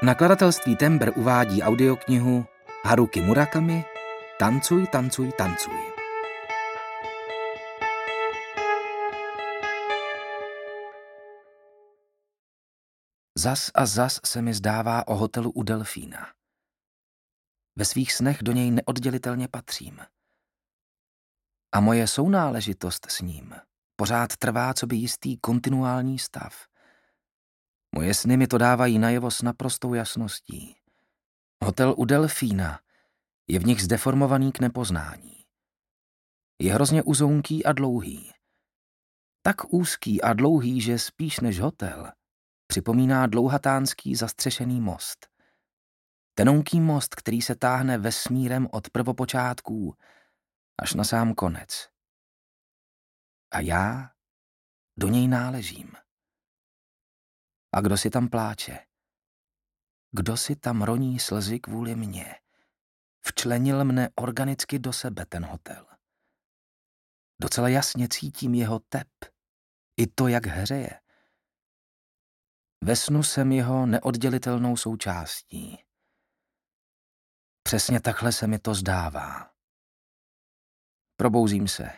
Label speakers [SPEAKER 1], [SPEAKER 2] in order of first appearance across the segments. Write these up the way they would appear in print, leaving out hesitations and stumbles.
[SPEAKER 1] Nakladatelství Tember uvádí audioknihu Haruki Murakami Tancuj, tancuj, tancuj. Zas a zas se mi zdává o hotelu u Delfína. Ve svých snech do něj neoddělitelně patřím. A moje sounáležitost s ním pořád trvá coby jistý kontinuální stav. Moje sny mi to dávají najevo s naprostou jasností. Hotel u Delfína je v nich zdeformovaný k nepoznání. Je hrozně uzounký a dlouhý. Tak úzký a dlouhý, že spíš než hotel připomíná dlouhatánský zastřešený most. Tenonký most, který se táhne vesmírem od prvopočátků až na sám konec. A já do něj náležím. A kdo si tam pláče? Kdo si tam roní slzy kvůli mně? Včlenil mne organicky do sebe ten hotel. Docela jasně cítím jeho tep, i to, jak hřeje. Ve snu jsem jeho neoddělitelnou součástí. Přesně takhle se mi to zdává. Probouzím se.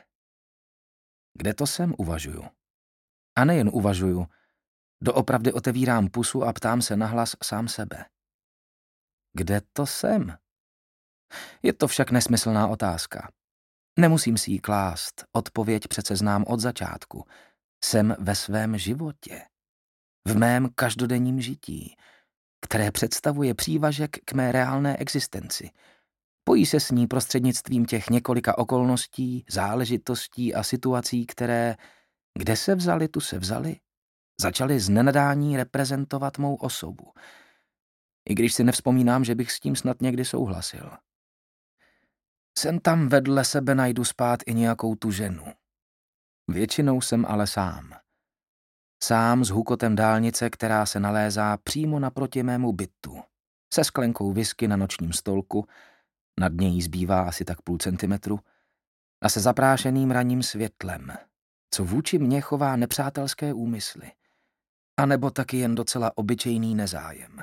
[SPEAKER 1] Kde to jsem, uvažuju. A nejen uvažuju, doopravdy otevírám pusu a ptám se nahlas sám sebe. Kde to jsem? Je to však nesmyslná otázka. Nemusím si ji klást, odpověď přece znám od začátku. Jsem ve svém životě. V mém každodenním žití, které představuje přívažek k mé reálné existenci. Pojí se s ní prostřednictvím těch několika okolností, záležitostí a situací, které, kde se vzaly, tu se vzaly, začaly z nenadání reprezentovat mou osobu. I když si nevzpomínám, že bych s tím snad někdy souhlasil. Sem tam vedle sebe najdu spát i nějakou tu ženu. Většinou jsem ale sám. Sám s hukotem dálnice, která se nalézá přímo naproti mému bytu. Se sklenkou whisky na nočním stolku, nad něj zbývá asi tak 0,5 centimetru, a se zaprášeným ranním světlem, co vůči mně chová nepřátelské úmysly, anebo taky jen docela obyčejný nezájem.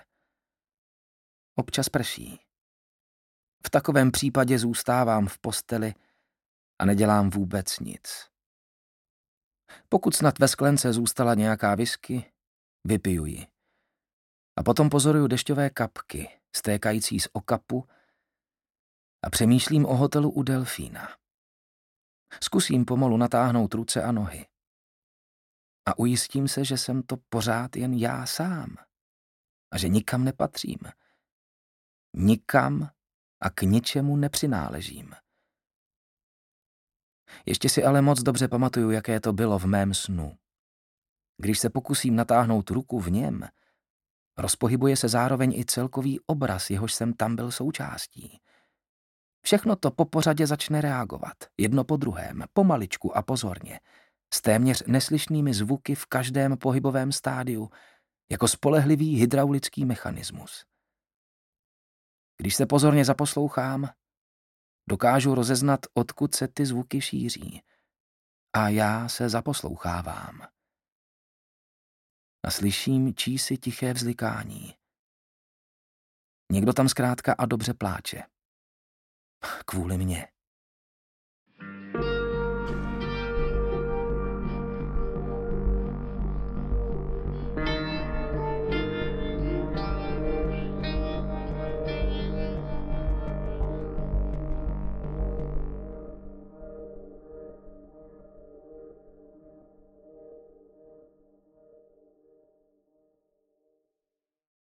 [SPEAKER 1] Občas prší. V takovém případě zůstávám v posteli a nedělám vůbec nic. Pokud snad ve sklence zůstala nějaká whisky, vypiju ji. A potom pozoruju dešťové kapky, stékající z okapu, a přemýšlím o hotelu u Delfína. Zkusím pomalu natáhnout ruce a nohy. A ujistím se, že jsem to pořád jen já sám. A že nikam nepatřím. Nikam a k ničemu nepřináležím. Ještě si ale moc dobře pamatuju, jaké to bylo v mém snu. Když se pokusím natáhnout ruku v něm, rozpohybuje se zároveň i celkový obraz, jehož jsem tam byl součástí. Všechno to po pořadě začne reagovat, jedno po druhém, pomaličku a pozorně, s téměř neslyšnými zvuky v každém pohybovém stádiu, jako spolehlivý hydraulický mechanismus. Když se pozorně zaposlouchám, dokážu rozeznat, odkud se ty zvuky šíří. A já se zaposlouchávám. A slyším čísi tiché vzlikání. Někdo tam zkrátka a dobře pláče. Kvůli mně.